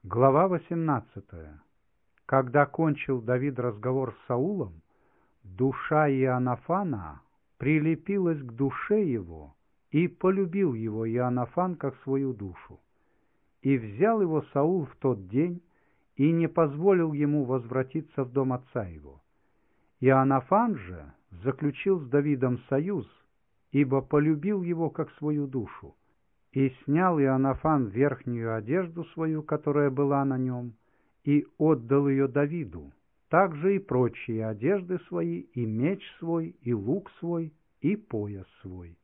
Глава 18. Когда кончил Давид разговор с Саулом, душа Иоаннафана прилепилась к душе его, и полюбил его Иоаннафан как свою душу. И взял его Саул в тот день, и не позволил ему возвратиться в дом отца его. Иоаннафан же заключил с Давидом союз, ибо полюбил его как свою душу. И снял Иоаннафан верхнюю одежду свою, которая была на нем, и отдал ее Давиду, также и прочие одежды свои, и меч свой, и лук свой, и пояс свой.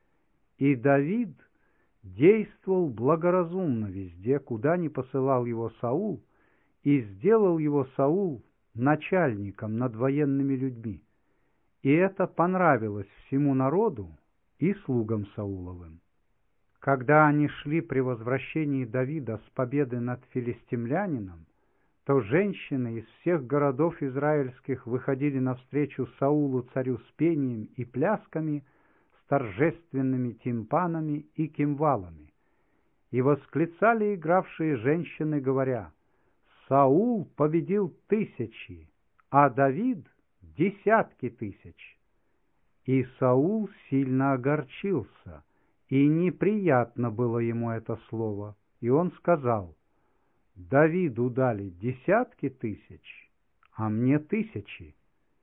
И Давид действовал благоразумно везде, куда ни посылал его Саул, и сделал его Саул начальником над военными людьми. И это понравилось всему народу и слугам Сауловым. Когда они шли при возвращении Давида с победы над филистимлянином, то женщины из всех городов израильских выходили навстречу Саулу царю с пением и плясками, с торжественными тимпанами и кимвалами. И восклицали игравшие женщины, говоря: «Саул победил тысячи, а Давид — десятки тысяч». И Саул сильно огорчился, и неприятно было ему это слово, и он сказал: «Давиду дали десятки тысяч, а мне тысячи.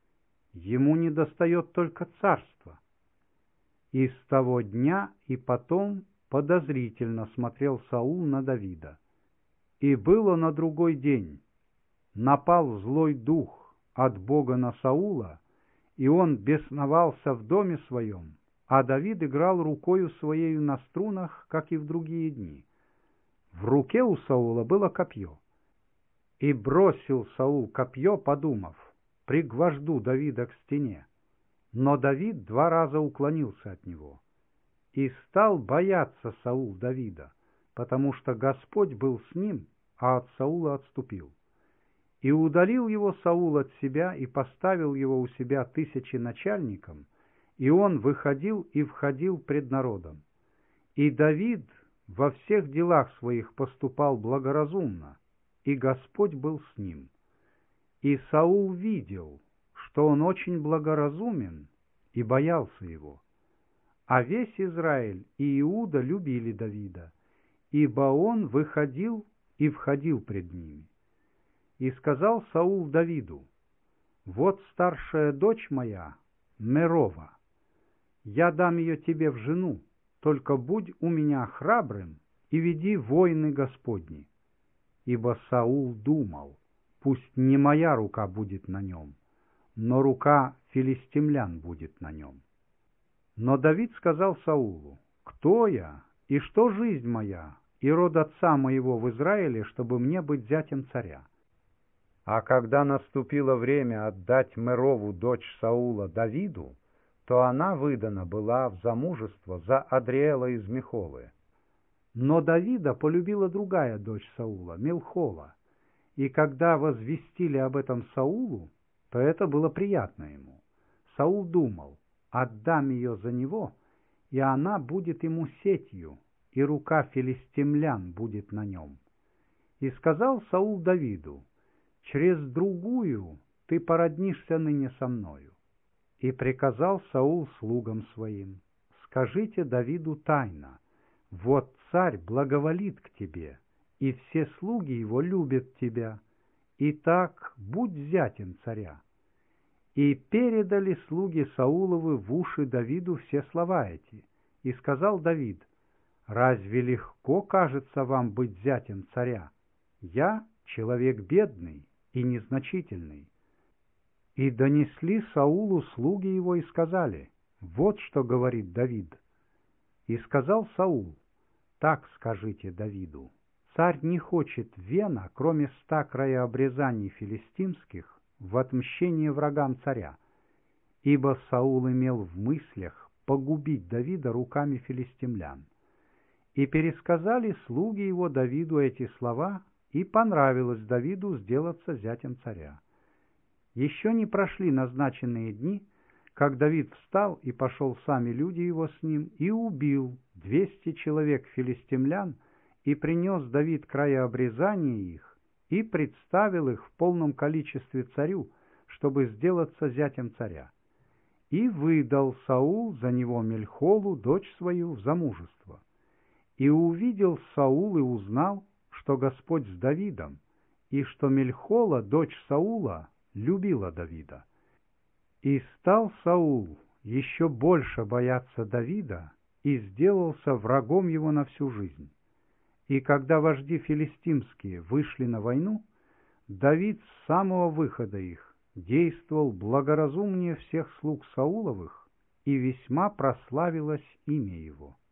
Ему недостает только царства». И с того дня и потом подозрительно смотрел Саул на Давида. И было на другой день, напал злой дух от Бога на Саула, и он бесновался в доме своем, а Давид играл рукою своею на струнах, как и в другие дни. В руке у Саула было копье. И бросил Саул копье, подумав: пригвожду Давида к стене. Но Давид 2 раза уклонился от него. И стал бояться Саул Давида, потому что Господь был с ним, а от Саула отступил. И удалил его Саул от себя, и поставил его у себя тысяченачальником, и он выходил и входил пред народом. И Давид во всех делах своих поступал благоразумно, и Господь был с ним. И Саул видел, что он очень благоразумен, и боялся его. А весь Израиль и Иуда любили Давида, ибо он выходил и входил пред ними. И сказал Саул Давиду: «Вот старшая дочь моя, Мерова. Я дам ее тебе в жену, только будь у меня храбрым и веди войны Господни». Ибо Саул думал: пусть не моя рука будет на нем, но рука филистимлян будет на нем. Но Давид сказал Саулу: «Кто я, и что жизнь моя, и род отца моего в Израиле, чтобы мне быть зятем царя?» А когда наступило время отдать Мерову, дочь Саула, Давиду, то она выдана была в замужество за Адриэла из Мехолы. Но Давида полюбила другая дочь Саула, Милхола, и когда возвестили об этом Саулу, то это было приятно ему. Саул думал: отдам ее за него, и она будет ему сетью, и рука филистимлян будет на нем. И сказал Саул Давиду: через другую ты породнишься ныне со мною. И приказал Саул слугам своим: скажите Давиду тайно: вот царь благоволит к тебе, и все слуги его любят тебя. Итак, будь зятем царя. И передали слуги Сауловы в уши Давиду все слова эти. И сказал Давид: разве легко кажется вам быть зятем царя? Я человек бедный и незначительный. И донесли Саулу слуги его и сказали: вот что говорит Давид. И сказал Саул: так скажите Давиду: царь не хочет вена, кроме 100 краеобрезаний филистимских, в отмщение врагам царя, ибо Саул имел в мыслях погубить Давида руками филистимлян. И пересказали слуги его Давиду эти слова, и понравилось Давиду сделаться зятем царя. Еще не прошли назначенные дни, как Давид встал, и пошел сами люди его с ним, и убил 200 человек филистимлян, и принес Давид краеобрезание их, и представил их в полном количестве царю, чтобы сделаться зятем царя. И выдал Саул за него Мельхолу, дочь свою, в замужество. И увидел Саул и узнал, что Господь с Давидом, и что Мельхола, дочь Саула, любила Давида. И стал Саул еще больше бояться Давида и сделался врагом его на всю жизнь. И когда вожди филистимские вышли на войну, Давид с самого выхода их действовал благоразумнее всех слуг Сауловых, и весьма прославилось имя его.